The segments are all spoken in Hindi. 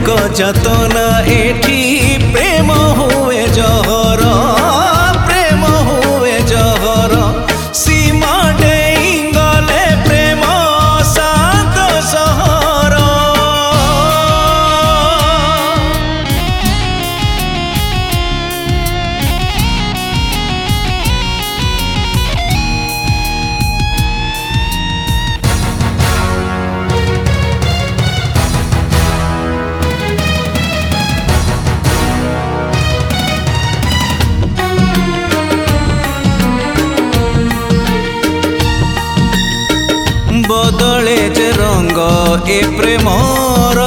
जातना एठी प्रेम हुए जहर प्रेम हुए जहर सीमा डेंगले प्रेम शांत सहर बदले जे रंग ए प्रेमर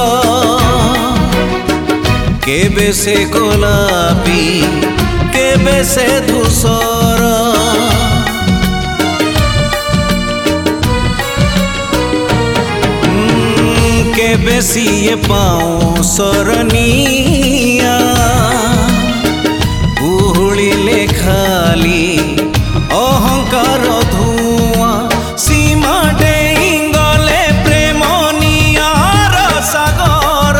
केबे से गोलापी केबे से धूसर केबे सिए पाऊँ सरनिया उहुलिले खाली अहंकार धुआं सीमा डेंगले प्रेम नियार सागर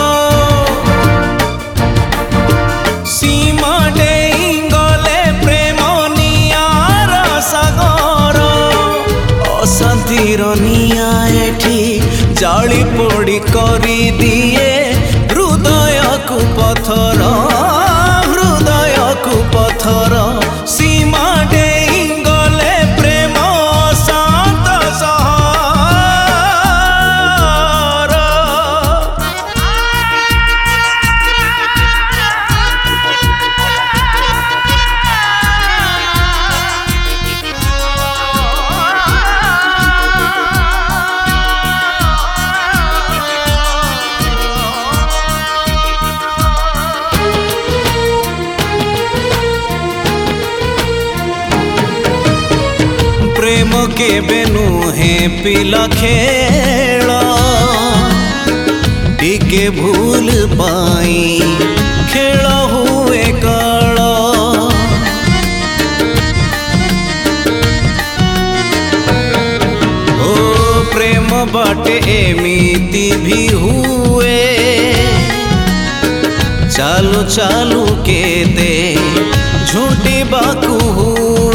सीमा डेंगले प्रेम नियार सागर अशांतिर निया एठी जाली पोड़ी करी दिए हृदय को पत्थर हृदय को पत्थर सीमा डेंगले प्रेम शांत सहर प्रेम के बेनु है पिला खेल टिके भूल पाई खेल हुए काल ओ प्रेम बाटे एमिति भी हुए चालू चालू के दे झूठी बाकू हुए